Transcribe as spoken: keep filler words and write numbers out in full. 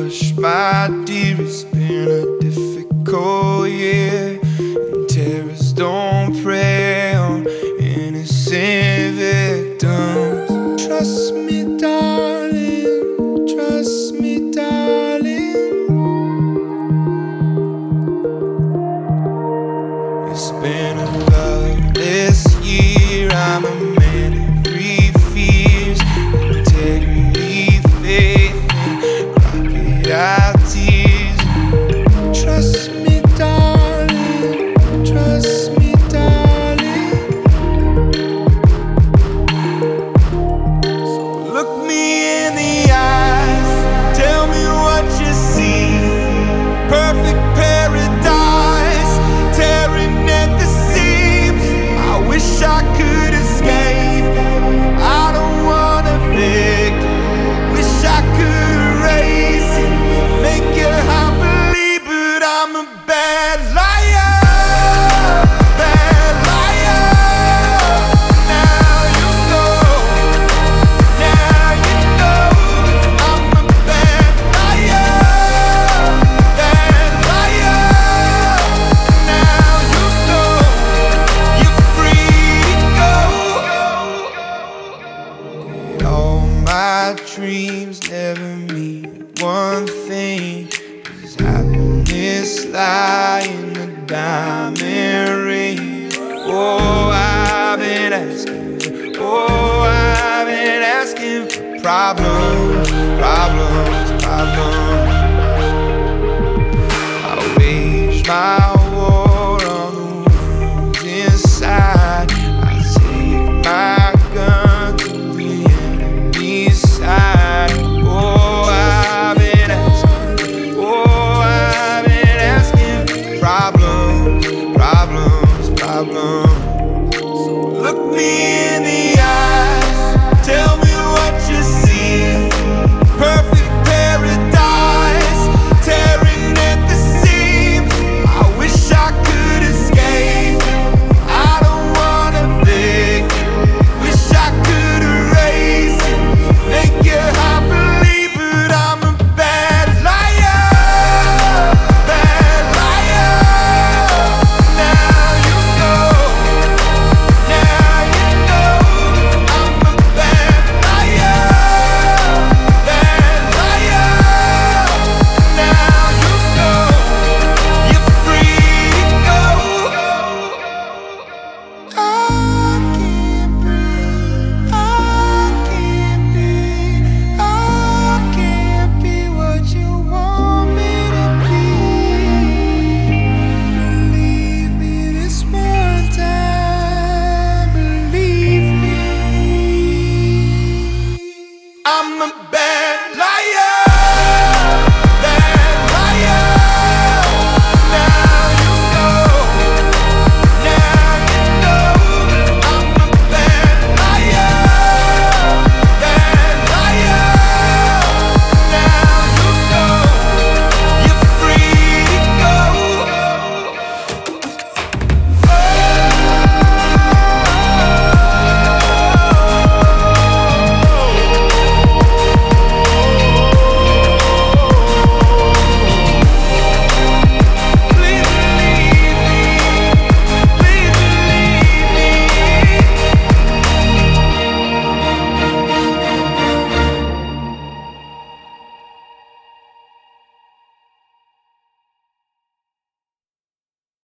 hush, my dear, it's been a difficult year, and terrorists don't prey on innocent victims. Trust me, darling, trust me, darling. It's been a loveless year. I'm a man of three fears: integrity, faith, and crocodile tears. Trust me, darling, trust me, darling. So look me in the eyes, tell me what you see. Perfect paradise, tearing at the seams. I wish I could escape. I don't wanna fake. Wish I could erase it, make you happily, but I'm a bad liar, bad liar. Now you know, now you know, I'm a bad liar, bad liar. Now you know, you're free to go. All my dreams never mean one thing. Does happiness lie in a diamond ring? Oh, I've been asking, oh, I've been asking for problems.